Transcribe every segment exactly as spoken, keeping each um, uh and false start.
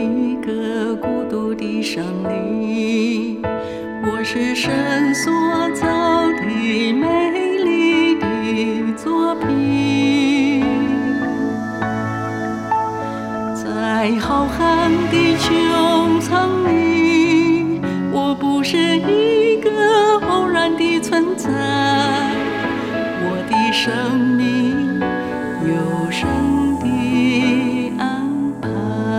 一个孤独的生灵，我是神所造的美丽的作品。在浩瀚的穹苍里，我不是一个偶然的存在，我的生命有神的安排。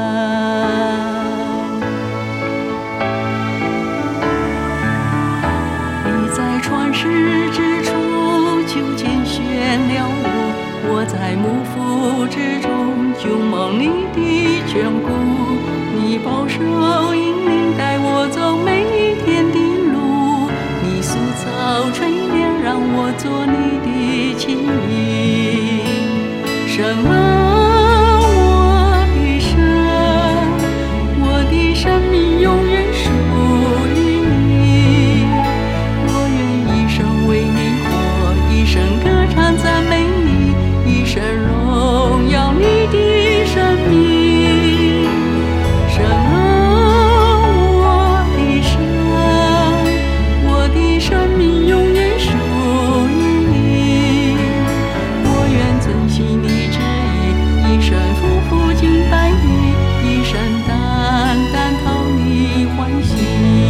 你在创世之初就拣选了我，我在母腹之中就蒙你的眷顾，你保守引领带我走每一天的路，你塑造锤炼让我做你的器皿。神啊，我的神，我的生命永远属于你，我愿一生为你活，一生歌唱赞美你，一生荣耀你的生命。神啊，我的神，我的生命永远属于你，我愿遵行你旨意，一生夫妇敬拜你，一生单单讨你欢喜。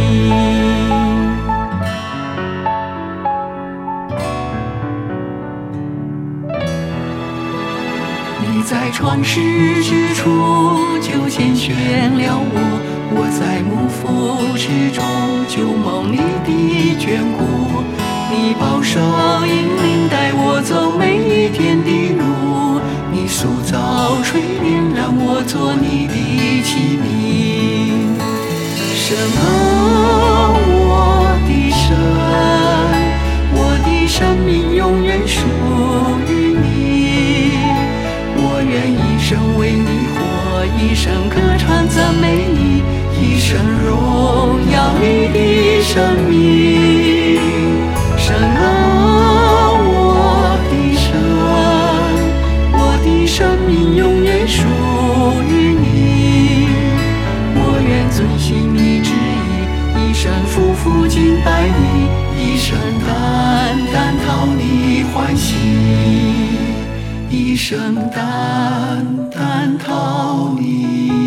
你在创世之初就拣选了我，我在母腹之中就蒙你的眷顾，你保守引领带我走每一天的路，你塑造锤炼让我做你的器皿。神啊，我的神，我的生命永远属于你，我愿一生为你活，一生歌唱赞美你，一生荣耀你的生命。神啊，我的神，我的生命永远属于你，我愿遵行你旨意，一生夫妇敬拜你，一生单单讨你欢喜，一生单单讨你